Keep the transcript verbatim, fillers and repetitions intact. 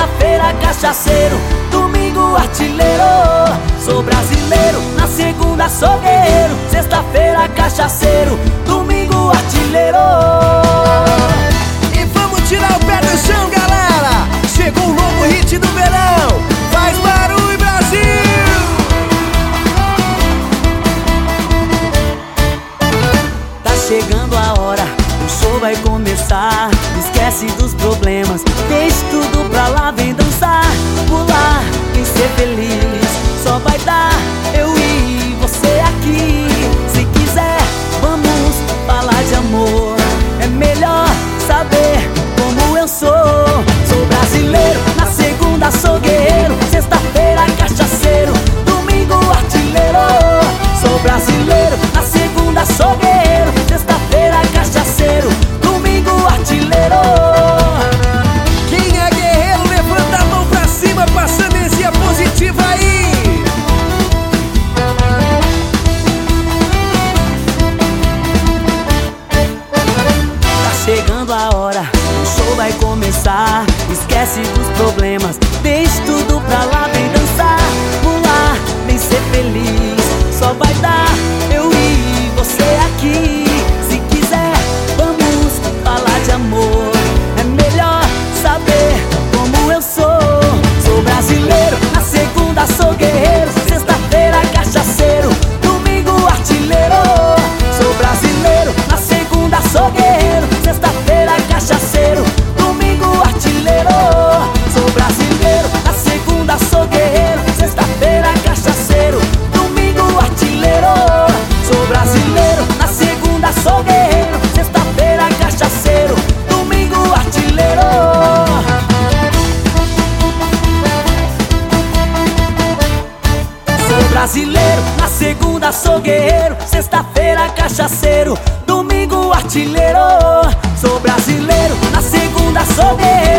sexta-feira cachaceiro, domingo artilheiro. Sou brasileiro, na segunda sou guerreiro. Sexta-feira cachaceiro, domingo artilheiro. E vamos tirar o pé do chão, galera. Chegou um novo hit do verão. Faz barulho, Brasil! Tá chegando a hora, o show vai começar. Esquece dos problemas, deixa tudo pra lá. Vem dançar, pular, vem ser feliz. Só vai dar eu e você aqui. Se quiser, vamos falar de amor. É melhor saber como eu sou. Sou brasileiro, na segunda sou guerreiro. Sexta-feira cachaceiro, domingo artilheiro. Sou brasileiro, na segunda sou guerreiro. Sexta-feira cachaceiro, domingo artilheiro. Quem é guerreiro, levanta a mão pra cima, passa energia positiva aí. Chegando a hora, o show vai começar. Esquece dos problemas, deixa tudo pra lá. Vem dançar, pular, vem ser feliz. Só vai dar eu e você aqui. Se quiser, vamos falar de amor. É melhor saber como eu sou. Sou brasileiro, na segunda sou guerreiro. Sexta-feira cachaceiro, domingo artilheiro. Sou brasileiro, na segunda sou guerreiro. Sexta-feira cachaceiro, domingo artilheiro. Sou brasileiro, na segunda sou guerreiro. Sexta-feira cachaceiro, domingo artilheiro. Sou brasileiro, na segunda sou guerreiro. Sexta-feira cachaceiro, domingo artilheiro. Sou brasileiro, na segunda sou guerreiro. Sexta-feira cachaceiro, domingo artilheiro. Sou brasileiro, na segunda sou guerreiro.